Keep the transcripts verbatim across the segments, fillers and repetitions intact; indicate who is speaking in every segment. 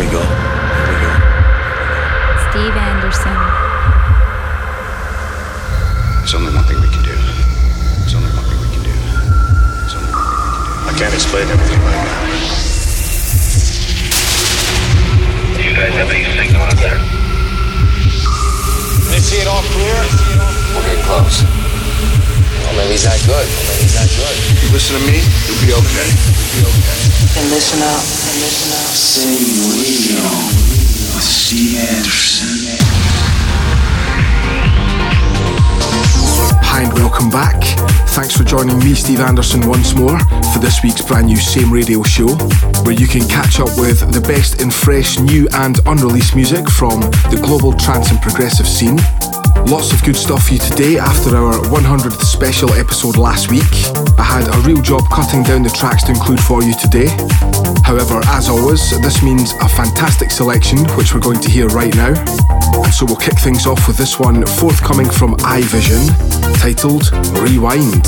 Speaker 1: we go. Here we go.
Speaker 2: Steve Anderson.
Speaker 3: There's only one thing we can do. There's only one thing we can do. There's only one thing we can do. I can't explain everything right now.
Speaker 4: Do you guys have any signal out there?
Speaker 5: They see it all clear?
Speaker 6: We'll get close. Well, maybe he's not good. Well, maybe he's not good.
Speaker 3: You listen to me, you'll be okay. You'll be okay.
Speaker 7: And listen up, and listen up.
Speaker 8: Say Radio with Steve Anderson.
Speaker 9: Hi and welcome back. Thanks for joining me, Steve Anderson, once more for this week's brand new Same Radio show, where you can catch up with the best in fresh, new and unreleased music from the global trance and progressive scene. Lots of good stuff for you today after our one hundredth special episode last week. I had a real job cutting down the tracks to include for you today. However, as always, this means a fantastic selection, which we're going to hear right now. And so we'll kick things off with this one forthcoming from iVision, titled Rewind.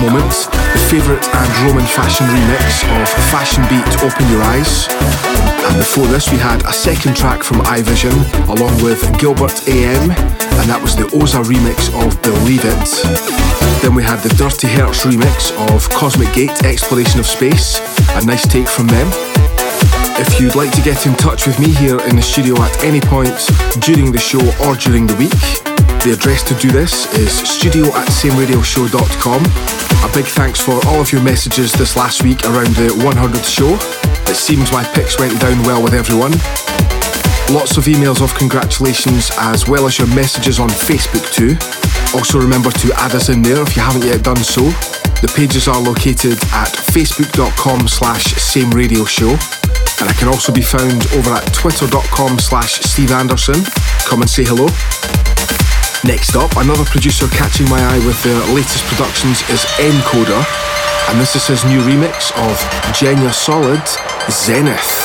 Speaker 9: moment, the favourite and Roman fashion remix of Fashion Beat Open Your Eyes. And before this we had a second track from iVision along with Gilbert A M, and that was the Oza remix of Believe It. Then we had the Dirty Hertz remix of Cosmic Gate Exploration of Space, a nice take from them. If you'd like to get in touch with me here in the studio at any point during the show or during the week, the address to do this is studio at same radio show dot com. A big thanks for all of your messages this last week around the one hundredth show. It seems my picks went down well with everyone. Lots of emails of congratulations as well as your messages on Facebook too. Also remember to add us in there if you haven't yet done so. The pages are located at facebook.com slash same radio show. And I can also be found over at twitter.com slash Steve Anderson. Come and say hello. Next up, another producer catching my eye with their latest productions is Encoder. And this is his new remix of Genya Solid, Zenith.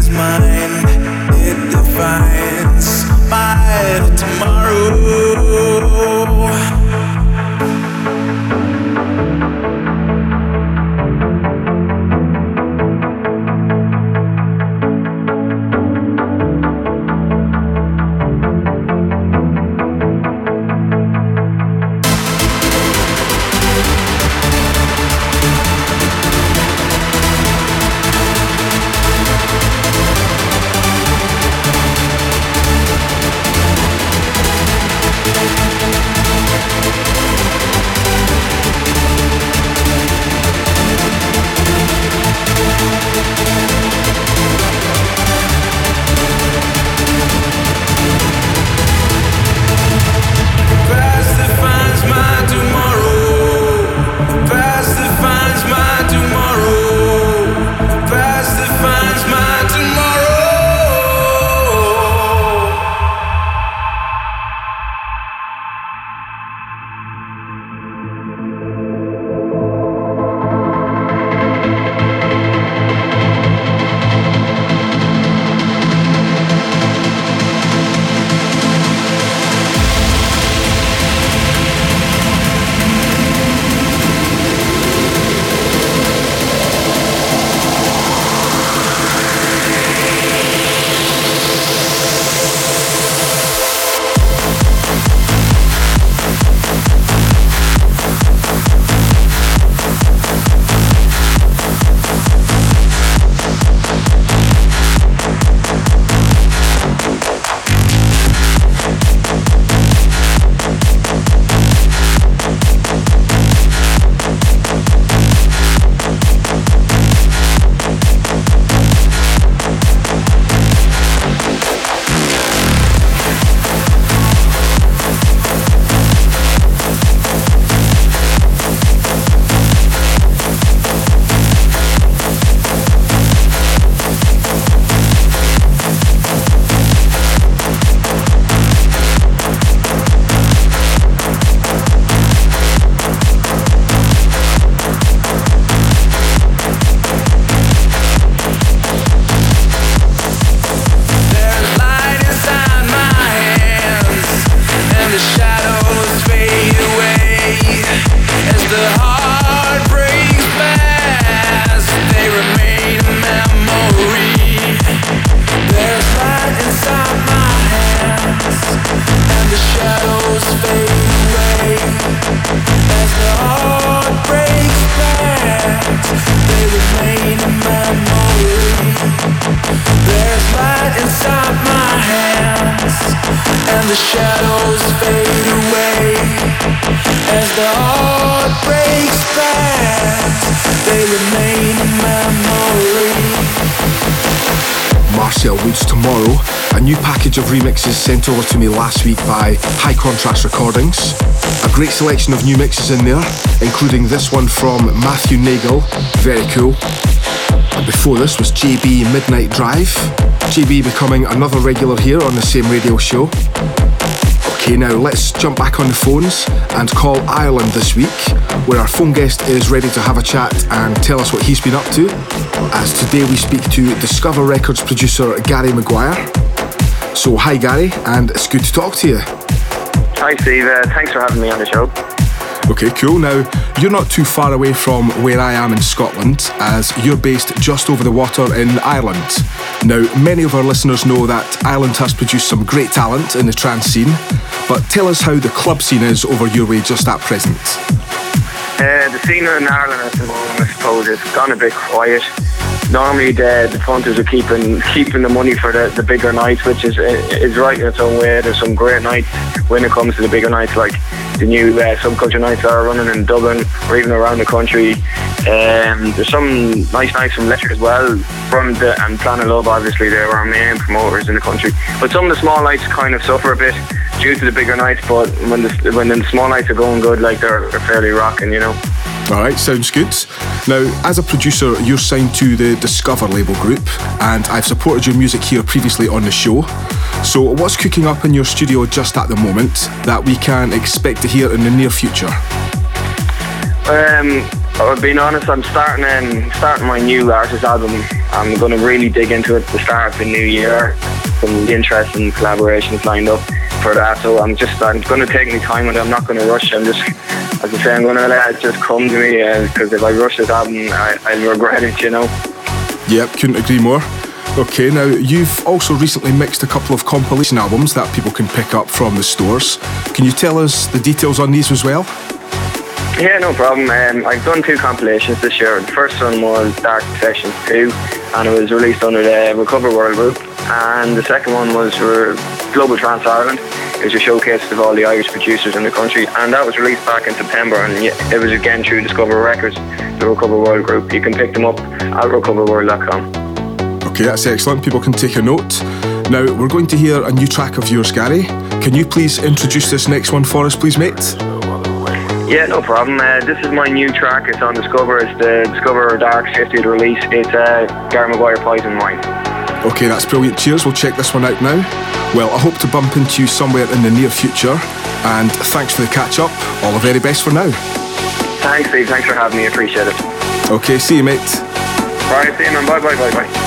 Speaker 1: is mine. It defines my tomorrow.
Speaker 9: Of remixes sent over to me last week by High Contrast Recordings. A great selection of new mixes in there, including this one from Matthew Nagel, very cool. And before this was J B Midnight Drive, J B becoming another regular here on the same radio show. Okay, now let's jump back on the phones and call Ireland this week, where our phone guest is ready to have a chat and tell us what he's been up to. As today we speak to Discover Records producer Gary Maguire. So hi Gary, and it's good to talk to you.
Speaker 5: Hi Steve, uh, thanks for having me on the show.
Speaker 9: Okay, cool. Now, you're not too far away from where I am in Scotland, as you're based just over the water in Ireland. Now, many of our listeners know that Ireland has produced some great talent in the trance scene, but tell us how the club scene is over your way just at present.
Speaker 5: Uh, the scene in Ireland at the moment, I suppose, it's gone a bit quiet. Normally the, the punters are keeping keeping the money for the, the bigger nights, which is is right in its own way. There's some great nights when it comes to the bigger nights, like the new uh, Subculture nights that are running in Dublin or even around the country. Um, there's some nice nights from Leicester as well, from the, and Planet Love, obviously they're our main promoters in the country. But some of the small nights kind of suffer a bit due to the bigger nights, but when the when the small nights are going good, like they're, they're fairly rocking, you know.
Speaker 9: Alright, sounds good. Now, as a producer, you're signed to the Discover label group, and I've supported your music here previously on the show. So what's cooking up in your studio just at the moment that we can expect to hear in the near future?
Speaker 5: Um, I've been honest, I'm starting um, starting my new artist album. I'm going to really dig into it at the start of the new year. Some interesting collaborations lined up for that, so I'm just I'm going to take my time with it. I'm not going to rush. I'm just, as I say, I'm going to let it just come to me, because uh, if I rush this album, I, I'll regret it, you know.
Speaker 9: Yep, couldn't agree more. Okay, now you've also recently mixed a couple of compilation albums that people can pick up from the stores. Can you tell us the details on these as well?
Speaker 5: Yeah, no problem. Um, I've done two compilations this year. The first one was Dark Sessions two, and it was released under the Recover World Group. And the second one was for Global Trance Ireland. It was a showcase of all the Irish producers in the country, and that was released back in September, and it was again through Discover Records, the Recover World Group. You can pick them up at recover world dot com.
Speaker 9: Okay, that's excellent. People can take a note. Now, we're going to hear a new track of yours, Gary. Can you please introduce this next one for us, please, mate?
Speaker 5: Yeah, no problem. Uh, this is my new track. It's on Discover. It's the Discover Dark fiftieth release. It's uh, Gary Maguire, Poison Wine.
Speaker 9: Okay, that's brilliant. Cheers. We'll check this one out now. Well, I hope to bump into you somewhere in the near future. And thanks for the catch-up. All the very best for now.
Speaker 5: Thanks, Steve. Thanks for having me. Appreciate it.
Speaker 9: Okay, see you, mate.
Speaker 5: All right, see you, man. Bye, bye, bye, bye.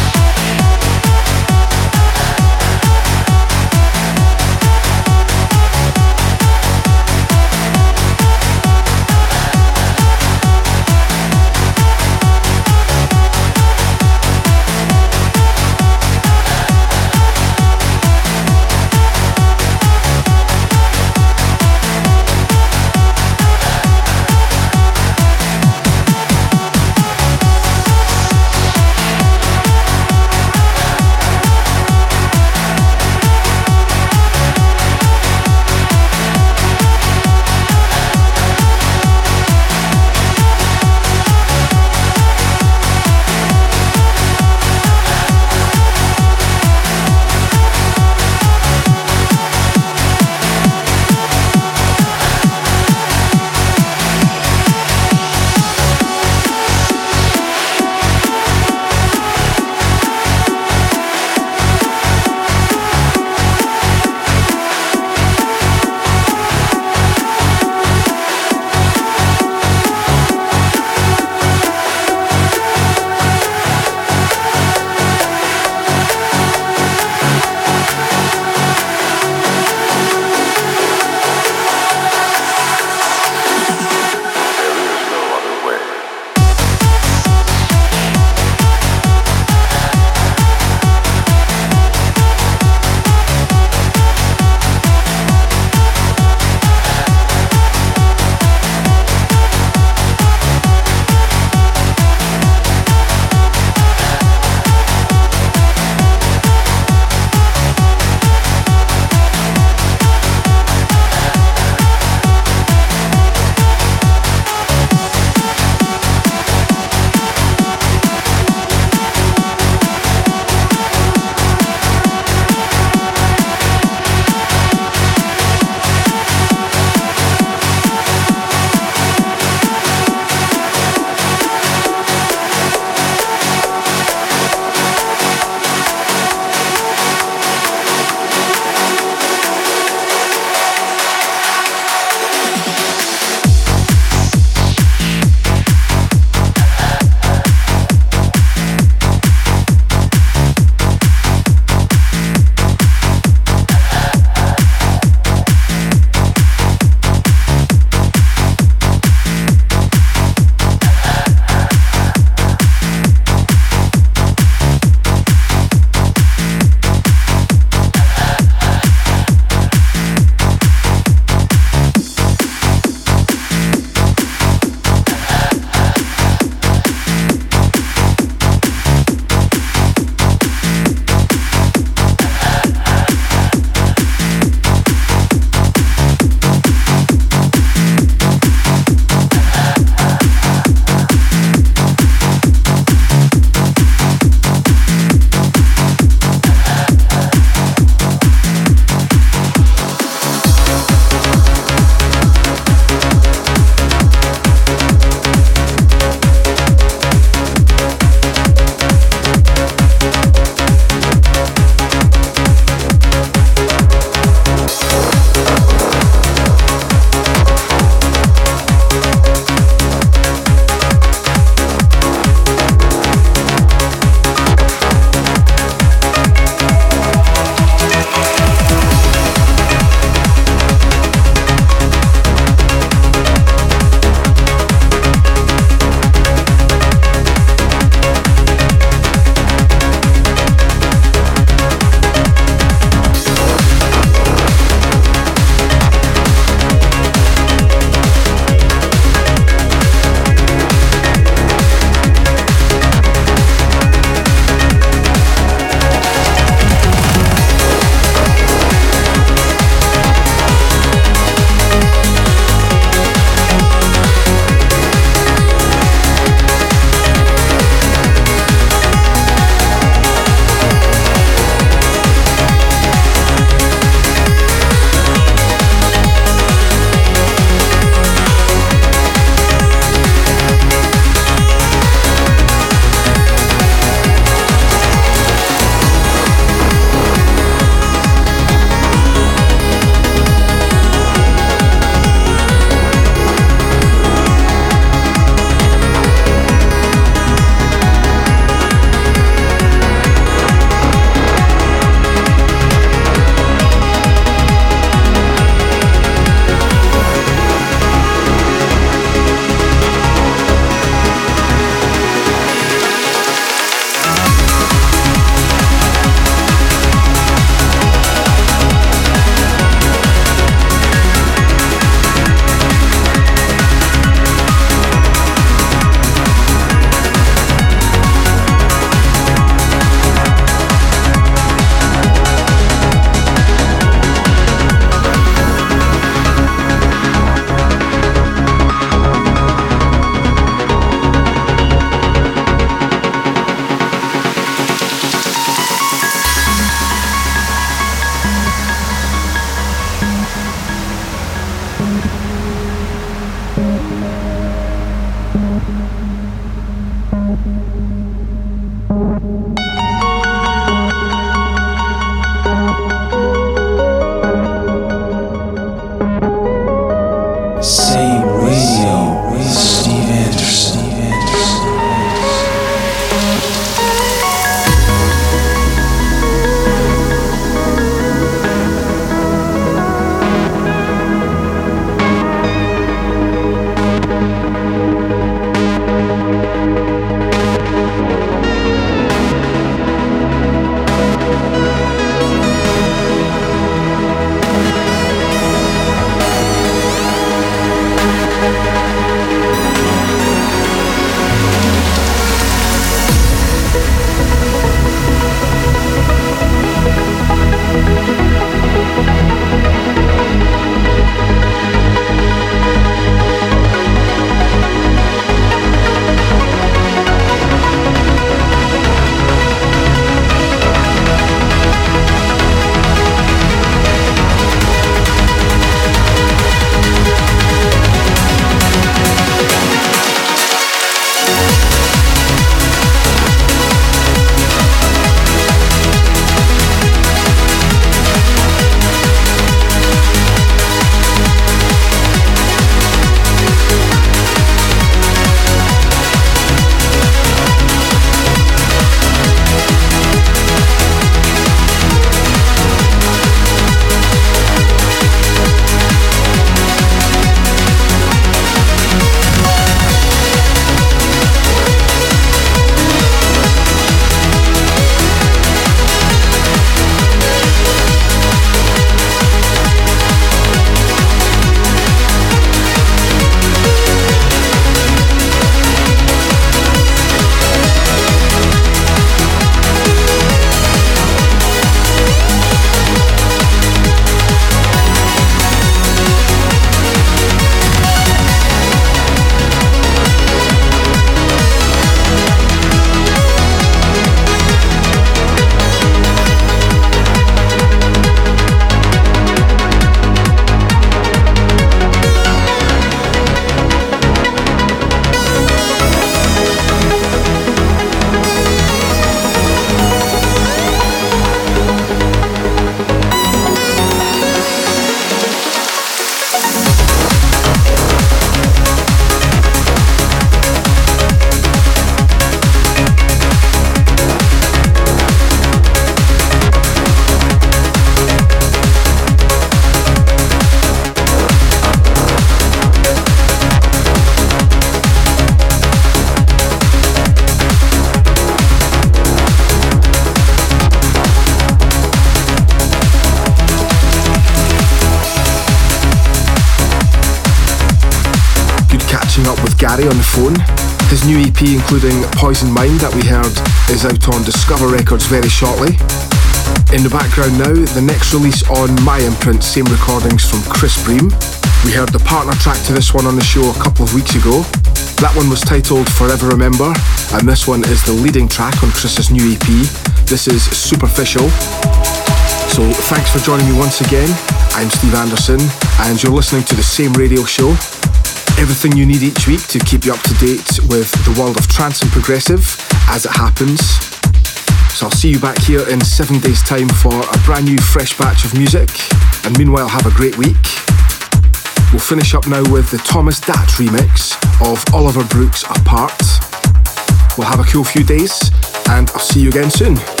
Speaker 9: catching up with Gary on the phone. His new E P, including Poison Mind that we heard, is out on Discover Records very shortly. In the background now, the next release on my imprint, Same Recordings from Chris Bream. We heard the partner track to this one on the show a couple of weeks ago. That one was titled Forever Remember, and this one is the leading track on Chris's new E P. This is Superficial. So thanks for joining me once again. I'm Steve Anderson, and you're listening to the Same Radio Show. Everything you need each week to keep you up to date with the world of trance and progressive as it happens. So I'll see you back here in seven days' time for a brand new fresh batch of music. And meanwhile, have a great week. We'll finish up now with the Thomas Dat remix of Oliver Brooks' Apart. We'll have a cool few days, and I'll see you again soon.